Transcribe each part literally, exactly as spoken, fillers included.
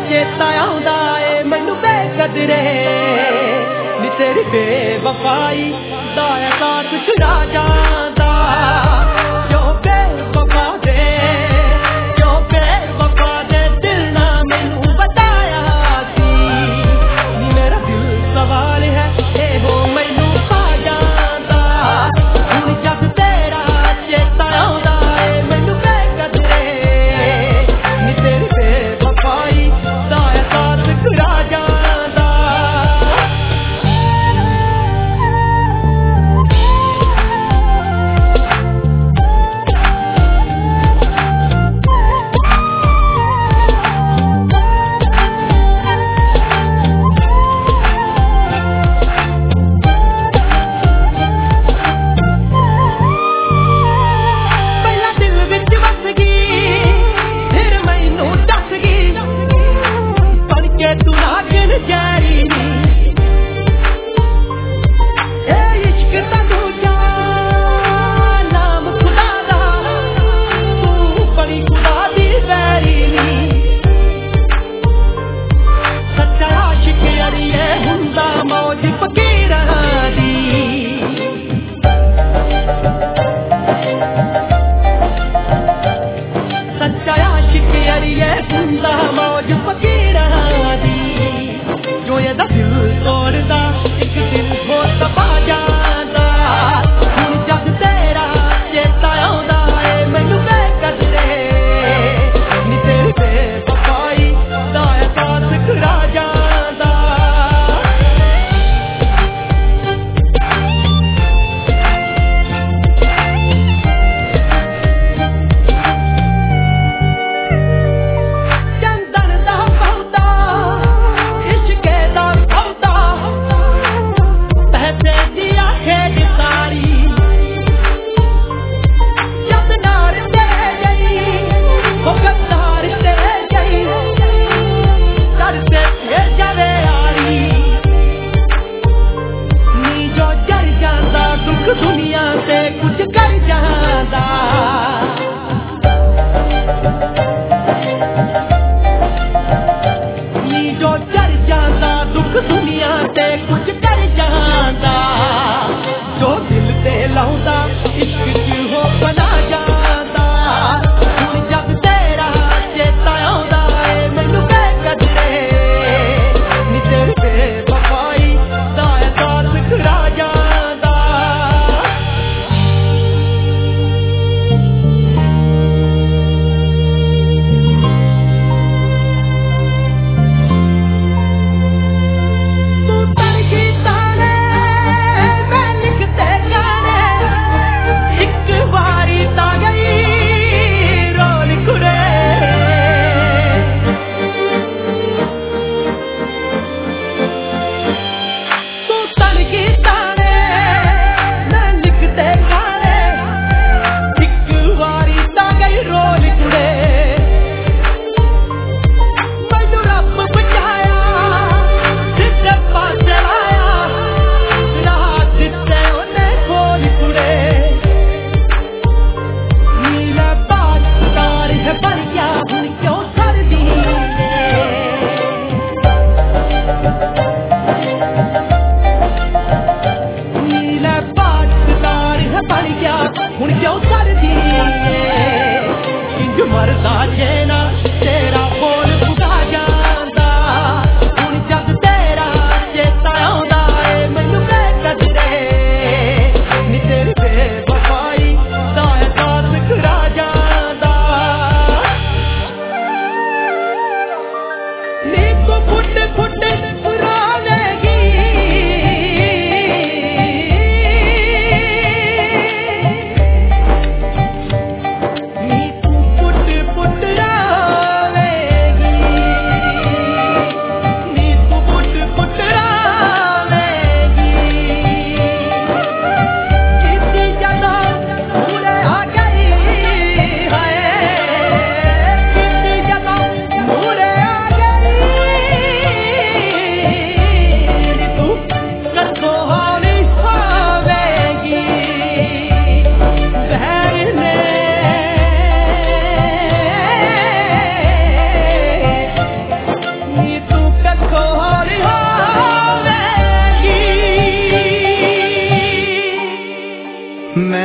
चेता आउंदा ए मैनू बेकदरे नी तेरी बेवफाई दा एहसास छुड़ा जांदा क्यों बेवफा दे क्यों बेवफा दे दिल ना मैनू बताया सी मेरा दिल सवाल है ए हो मैनू पा जांदा हुण जग तेरा चेता आउंदा ए मैनू बेकदरे नी तेरी बेवफाई दा एहसास छुड़ा जांदा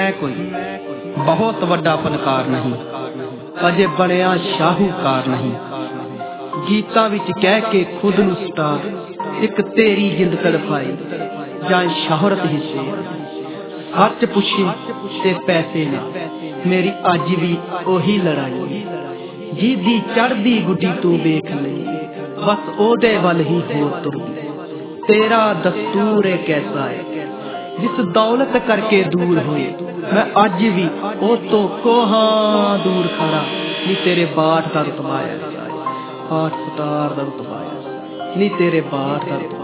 मैं कोई बहुत वड्डा फनकार नहीं, अजे बनिया शाहूकार नहीं। गीतां विच कह के खुद नूं स्टार, एक तेरी जिंद तड़फाई जां शोहरत हिस्से। सच पुछे ते पैसे ना, मेरी अज भी ओही लड़ाई। जिदी चढ़दी गुड्डी तू वेख ले, बस ओदे वल ही होर तुरदी। तेरा दस्तूर है कैसा है, जिस दौलत करके दूर हुए। मैं अज भी ओ तो कोहा दूर खड़ा, नी तेरे बाट दा रुतबाया, आठ सतार दा रुतबाया, नी तेरे बाट दा रुतबाया।